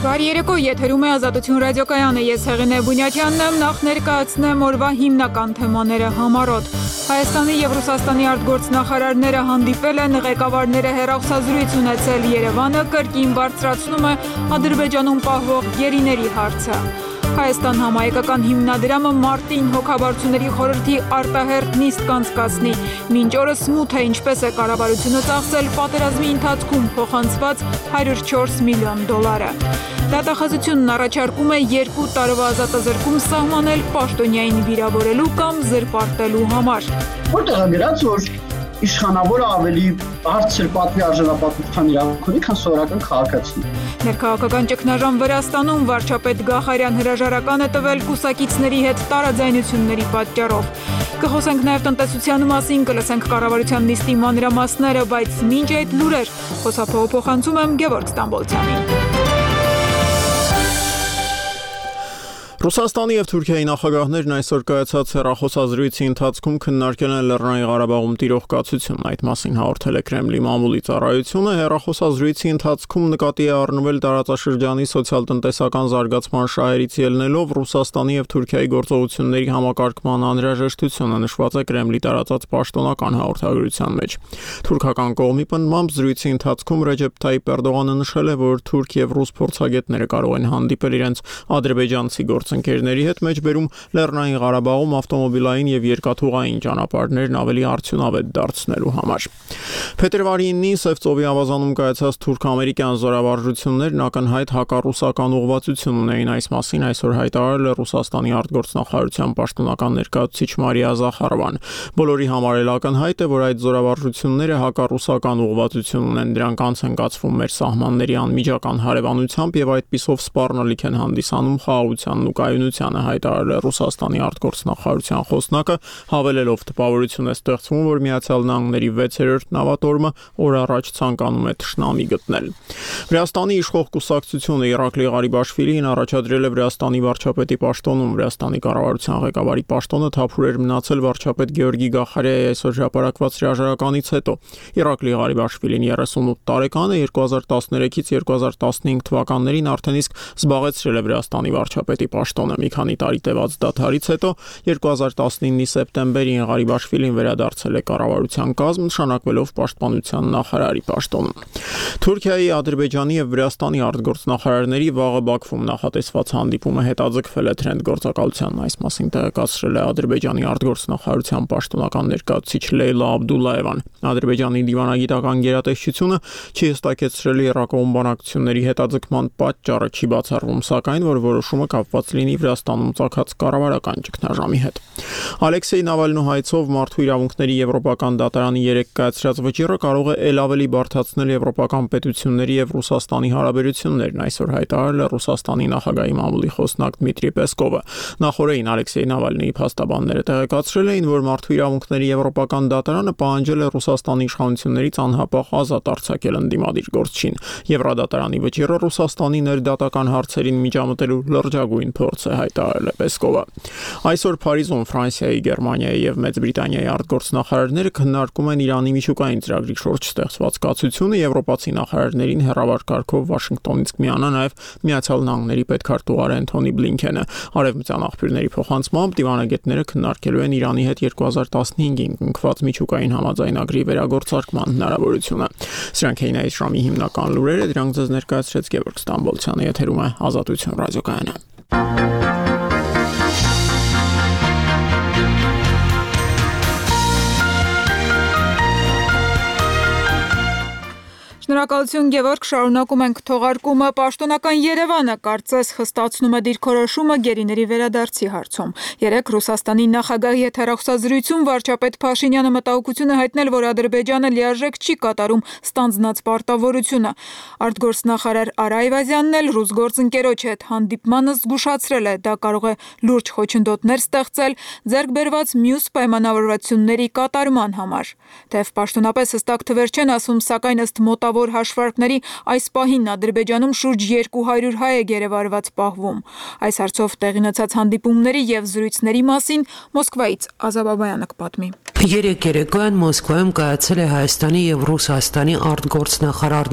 Բարի երեկո, եթերում է Ազատություն ռադիոկայանը, ես Հեղինե Բունյաթյանն եմ, նախ ներկայացնեմ օրվա հիմնական թեմաները համառոտ։ Հայաստանի և Ռուսաստանի արտգործնախարարները հանդիպել են, ղեկավարները հեռախոսազրույց ունեցել, Երևանը կրկին բարձրացնում է Ադրբեջանում պահվող գերիների հարցը։ Հայաստան համահայկական հիմնադրամը մարտին հոգաբարձուների խորհրդի արտահերթ նիստ կանցկացնի։ Մինչ օրս մութ է ինչպես է կառավարությունը ծախսել պատերազմի ընթացքում փոխանցված $104 միլիոն։ Դատախազությունն առաջարկում է 2 տարվա ազատազրկում սահմանել պաշտոնյային վիրավորելու կամ զրպարտելու համար։ Որտեղ է գրած, որ իշխանավորը ավելի բարձր պատվի արժանապատվության իրավունք ունի, քան սովորական քաղաքացին։ Ներքաղաքական ճգնաժամ Վրաստանում վարչապետ Գախարյան հրաժարական է տվել կուսակիցների հետ տարաձայնությունների պատճառով։ Կխոսենք նաև տնտեսության մասին, կլսենք կառավարության նիստի մանրամասները, բայց մինչ այդ լուրեր խոսափողը փոխանցում եմ Գևորգ Ստամբոլցյանին։ Ռուսաստանի և Թուրքիայի նախագահներն այսօր կայացած հեռախոսազրույցի ընթացքում քննարկել են Լեռնային Ղարաբաղում տիրող կացությունն, այդ մասին հաղորդել է Կրեմլի մամուլի ծառայությունը, հեռախոսազրույցի ընթացքում նկատի է առնվել տարածաշրջանի սոցիալ-տնտեսական զարգացման շահերից ելնելով Ռուսաստանի և Թուրքիայի գործողությունների համակարգման անհրաժեշտությունը, նշված է Կրեմլի տարածած պաշտոնական հաղորդագրության մեջ։ Թուրքական կողմի պնդմամբ զրույցի ընթացքում Ռեջեփ Թայիփ Էրդողանը նշել է, որ թուրք և ռուս փորձագետները կարող են հանդիպել իրենց ադրբեջանցի գործընկերների հետ, մեջբերում Լեռնային Ղարաբաղում ավտոմոբիլային և երկաթուղային ճանապարհներն ավելի արդյունավետ դարձնելու համար։ Փետրվարի 9-ին Սև ծովի ավազանում կայացած թուրք-ամերիկյան զորավարժություններն ակնհայտ հակառուսական ուղղվածություն ունեին, այս մասին այսօր հայտարարել է Ռուսաստանի արտգործնախարարության պաշտոնական ներկայացուցիչ Մարիա Զախարովան։ Բոլորի համար էլ ակնհայտ է, որ այդ զորավարժությունները հակառուսական ուղղվածություն ունեն, դրանք անց են կացվում մեր սահմանների անմիջական հարևանությամբ և այդպիսով սպառնալիք են հանդիսանում խաղաղությանն ու կայունությանը, հայտարարել է Ռուսաստանի արտգործնախարարության խոսնակը, հավելելով տպավորություն է ստեղծվում, որ Միացյալ Նահանգների 6-րդ նավատորմը օր առաջ ցանկանում է թշնամի գտնել։ Վրաստանի իշխող կուսակցությունը Իրակլի Ղարիբաշվիլին առաջադրել է Վրաստանի վարչապետի պաշտոնում։ Վրաստանի կառավարության ղեկավարի պաշտոնը թափուր էր մնացել վարչապետ Գեորգի Գախարյայի այսօր հրապարակված հրաժարականից հետո։ Իրակլի Ղարիբաշվիլին 38 տարեկան է, 2013-ից 2015 թվականներին արդեն իսկ զբաղեցրել է Վրաստանի վարչապետի պաշտոնը։ Մի քանի տարի տևած դադարից հետո 2019-ի սեպտեմբերին Ղարիբաշվիլին վերադարձել է կառավարության կազմ, նշանակվելով պաշտպանության նախարարի պաշտոնում։ Թուրքիայի, Ադրբեջանի և Վրաստանի արտգործնախարարների վաղը Բաքվում նախատեսված հանդիպումը հետաձգվել է Թրենդ գործակալությանն, այս մասին տեղեկացրել է Ադրբեջանի արտգործնախարարության պաշտոնական ներկայացուցիչ Լեյլա Աբդուլլաևան։ Ադրբեջանի դիվանագիտական գերատեսչությունը չի հստակեցրել Իրակոմ բանակցությունների հետաձգման պատճառը, չի բացառվում սակայն, որ որոշումը կապված լինի Վրաստանում ծագած կառավարական ճգնաժամի հետ։ Ալեքսեյ Նավալնու հայցով մարդու իրավունքների եվրոպական դատարանի 3 կայացրած վճիռը կարող է ել ավելի բարդացնել եվրոպական պետությունների և Ռուսաստանի հարաբերություններն, այսօր հայտարարել է Ռուսաստանի նախագահի մամուլի խոսնակ Դմիտրի Պեսկովը։ Նախորդին Ալեքսեյ Նավալնիի փաստաբանները տեղեկացրել էին, որ մարդու իրավունքների եվրոպական դատարանը պահանջել է Ռուսաստանի իշխանություններից անհապաղ ազատ արձակել ընդդիմադիր գործչին։ Եվրադատարանի վճիռը Ռուսաստանի ներդատական հարցերին միջամտելու լրջագույն փորձ է, հայտարարել է Պեսկովը։ Այսօր Փարիզում Ֆրանսիայի, Գերմանիայի և Մեծ Բրիտանիայի արտգործնախարարները քննարկում են Իրանի միջուկային ծրագրի շուրջ ստեղծված կացությունը, եվրոպացի նախարարներին հեռավար կարգով Վաշինգտոնից կմիանա նաև Միացյալ Նահանգների պետքարտուղար Էնթոնի Բլինքենը։ Արևմտյան աղբյուրների փոխանցմամբ դիվանագետները քննարկելու են Իրանի հետ 2015-ին կնքված միջուկային համաձայնագրի վերագործարկման հնարավորությունը։ Սրանք էին այս ժամի հիմնական լուրերը, դրանք ձեզ ներկայացրեց Գևորգ Ստամբոլցյանը, եթերում է Ազատություն ռադիոկայանը։ Շնորհակալություն Գևորգ, շարունակում ենք թողարկումը։ Պաշտոնական Երևանը կարծես խստացնում է դիրքորոշումը գերիների վերադարձի հարցում։ Երեկ Ռուսաստանի նախագահի հետ հեռախոսազրույցում վարչապետ Փաշինյանը մտահոգություն է հայտնել, որ Ադրբեջանը լիարժեք չի կատարում ստանձնած պարտավորությունը։ Արտգործնախարար Արա Այվազյանն էլ ռուս գործընկերոջ հետ հանդիպմանը զգուշացրել է, դա կարող է լուրջ խոչընդոտներ ստեղծել ձեռք բերված մյուս պայմանավորվածությունների կատարման համար։ Թեև պաշտոնապես հստակ թվեր չեն ասում, սակայն ըստ մոտավոր հաշվարկների այս պահին Ադրբեջանում շուրջ 200 հայ է գերեվարված պահվում։ Այս հարցով տեղի ունեցած հանդիպումների և զրույցների մասին Մոսկվայից Ազա Բաբայանը կպատմի։ Երեկ երեկոյան Մոսկվայում կայացել է Հայաստանի և Ռուսաստանի արտգործնախարարների